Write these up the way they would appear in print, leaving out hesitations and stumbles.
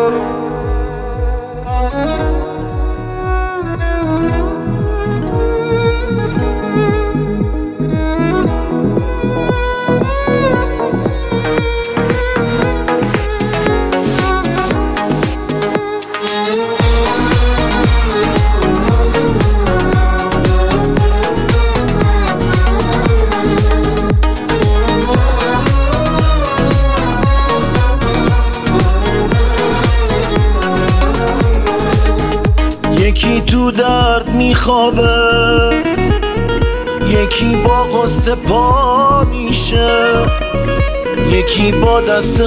یکی تو درد میخوابه، یکی با غصه پا میشه، یکی با دست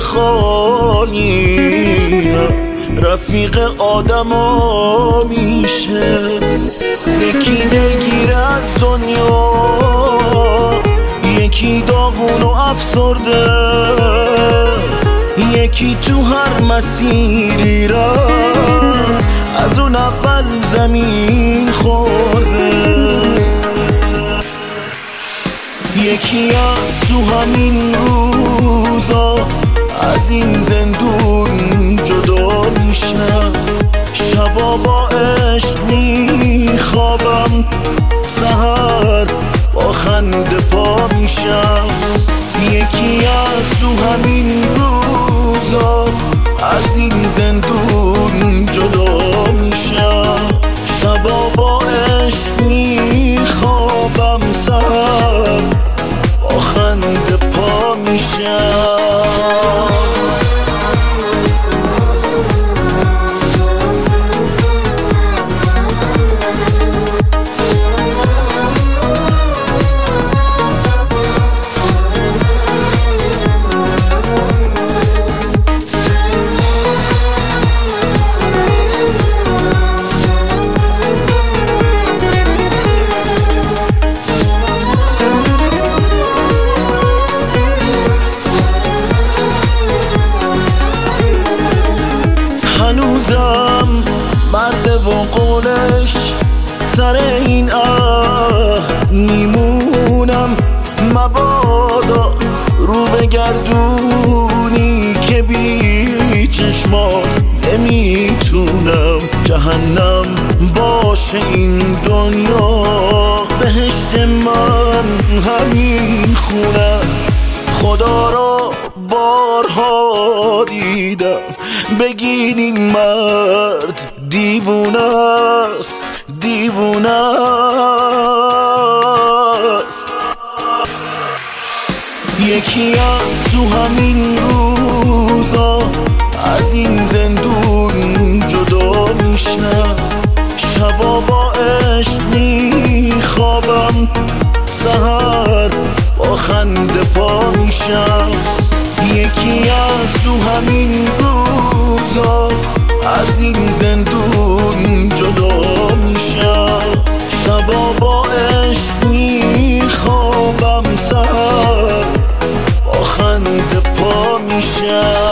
خالی رفیق آدما میشه. یکی دلگیر از دنیا، یکی داغون و افسرده، یکی تو هر مسیری رفت از اون اول زمین خورده. یکی از تو همین روزا از این زندون جدا میشم، شبا با عشق میخوابم، سحر با خنده پا میشم. یکی از تو همین روزا از این زندون جدا میشم، شبا با عشق میخوابم، سحر با خنده پا میشم. هنوزم مرده و قولش سر این میمونم، مبادا رو بگردونی که بی چشمات نمیتونم. جهنم باشه این دنیا، بهشت من همین خونه است. خدا را بارها دیدم، بگین این مرد دیوونه است، دیوونه است. یکی از تو همین روزا از این زندون جدا میشم، شبا با عشق میخوابم، سحر با خنده پا میشم. یکی از تو همین روزا از این زندون جدا میشم، شبا با عشق میخوابم، سحر با خنده پا میشم.